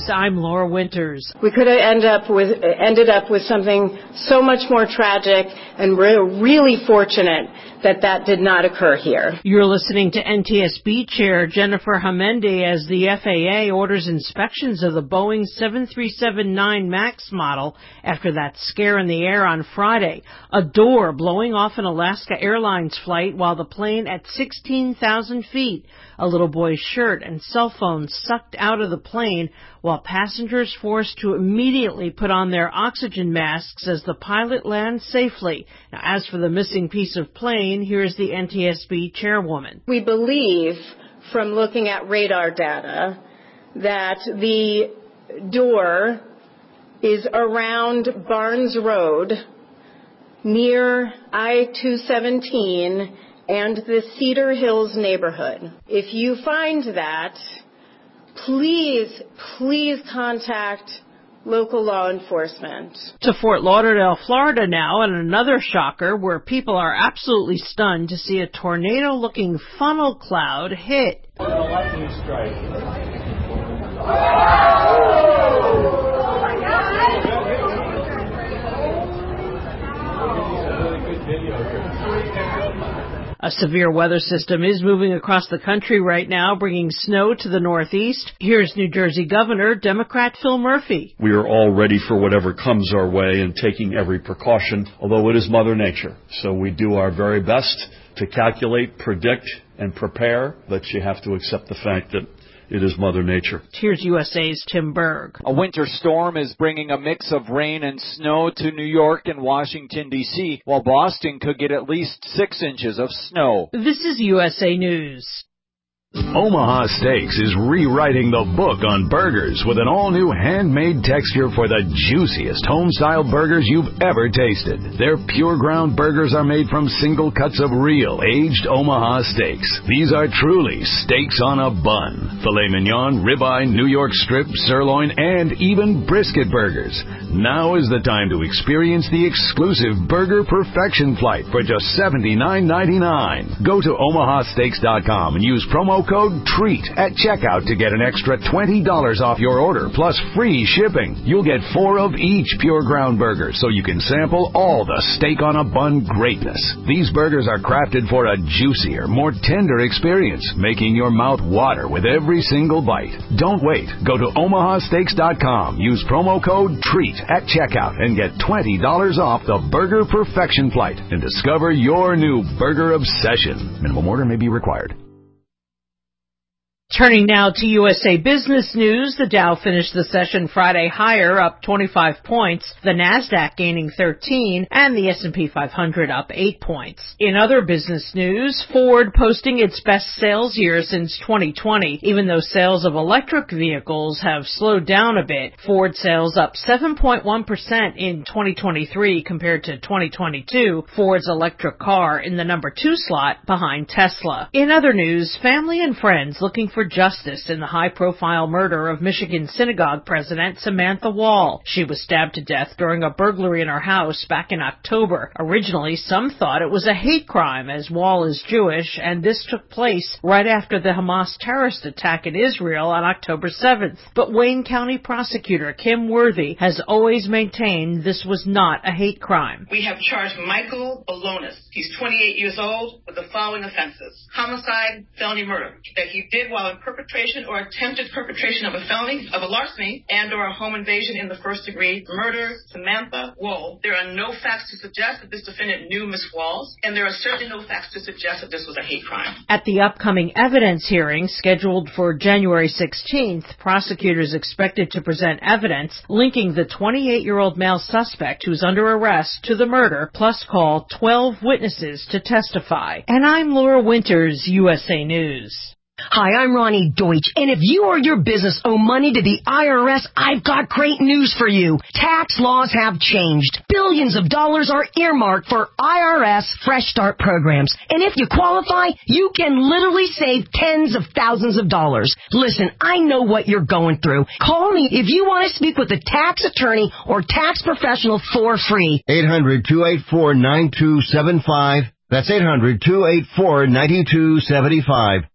News, I'm Laura Winters. We could have ended up with something so much more tragic, and we're really fortunate that did not occur here. You're listening to NTSB Chair Jennifer Hamendi as the FAA orders inspections of the Boeing 737-9 MAX model after that scare in the air on Friday. A door blowing off an Alaska Airlines flight while the plane at 16,000 feet. A little boy's shirt and cell phone sucked out of the plane while passengers forced to immediately put on their oxygen masks as the pilot lands safely. Now, as for the missing piece of plane, here's the NTSB chairwoman. We believe, from looking at radar data, that the door is around Barnes Road near I-217 and the Cedar Hills neighborhood. If you find that, please contact local law enforcement. To Fort Lauderdale, Florida now, and another shocker where people are absolutely stunned to see a tornado-looking funnel cloud hit. A lightning strike. A severe weather system is moving across the country right now, bringing snow to the northeast. Here's New Jersey Governor, Democrat Phil Murphy. We are all ready for whatever comes our way and taking every precaution, although it is Mother Nature. So we do our very best to calculate, predict, and prepare, but you have to accept the fact that it is Mother Nature. Here's USA's Tim Berg. A winter storm is bringing a mix of rain and snow to New York and Washington, D.C., while Boston could get at least 6 inches of snow. This is USA News. Omaha Steaks is rewriting the book on burgers with an all-new handmade texture for the juiciest home-style burgers you've ever tasted. Their pure ground burgers are made from single cuts of real, aged Omaha steaks. These are truly steaks on a bun. Filet mignon, ribeye, New York strip, sirloin, and even brisket burgers. Now is the time to experience the exclusive Burger Perfection Flight for just $79.99. Go to omahasteaks.com and use promo code TREAT at checkout to get an extra $20 off your order, plus free shipping. You'll get 4 of each pure ground burger, so you can sample all the steak on a bun greatness. These burgers are crafted for a juicier, more tender experience, making your mouth water with every single bite. Don't wait. Go to omahasteaks.com, use promo code TREAT at checkout, and get $20 off the Burger Perfection Flight and discover your new burger obsession. Minimum order may be required. Turning now to USA Business News, the Dow finished the session Friday higher, up 25 points, the Nasdaq gaining 13, and the S&P 500 up 8 points. In other business news, Ford posting its best sales year since 2020. Even though sales of electric vehicles have slowed down a bit, Ford sales up 7.1% in 2023 compared to 2022. Ford's electric car in the number 2 slot behind Tesla. In other news, family and friends looking for justice in the high-profile murder of Michigan synagogue president Samantha Wall. She was stabbed to death during a burglary in her house back in October. Originally, some thought it was a hate crime, as Wall is Jewish, and this took place right after the Hamas terrorist attack in Israel on October 7th. But Wayne County prosecutor Kim Worthy has always maintained this was not a hate crime. We have charged Michael Balonis. He's 28 years old with the following offenses: homicide, felony murder, that he did while in perpetration or attempted perpetration of a felony, of a larceny, and or a home invasion in the first degree, murder Samantha Wall. There are no facts to suggest that this defendant knew Ms. Walls, and there are certainly no facts to suggest that this was a hate crime. At the upcoming evidence hearing scheduled for January 16th, prosecutors expected to present evidence linking the 28-year-old male suspect who's under arrest to the murder, plus call 12 witnesses to testify. And I'm Laura Winters, USA News. Hi, I'm Ronnie Deutsch, and if you or your business owe money to the IRS, I've got great news for you. Tax laws have changed. Billions of dollars are earmarked for IRS Fresh Start programs, and if you qualify, you can literally save tens of thousands of dollars. Listen, I know what you're going through. Call me if you want to speak with a tax attorney or tax professional for free. 800-284-9275. That's 800-284-9275.